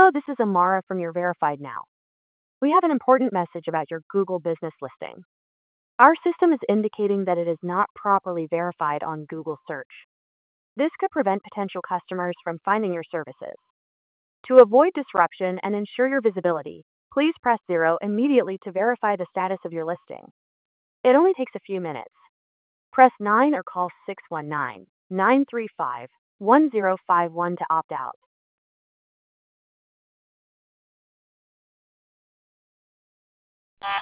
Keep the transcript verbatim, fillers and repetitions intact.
Hello, this is Amara from your Verified Now. We have an important message about your Google business listing. Our system is indicating that it is not properly verified on Google search. This could prevent potential customers from finding your services. To avoid disruption and ensure your visibility, please press zero immediately to verify the status of your listing. It only takes a few minutes. Press nine or call six one nine, nine three five, one zero five one to opt out.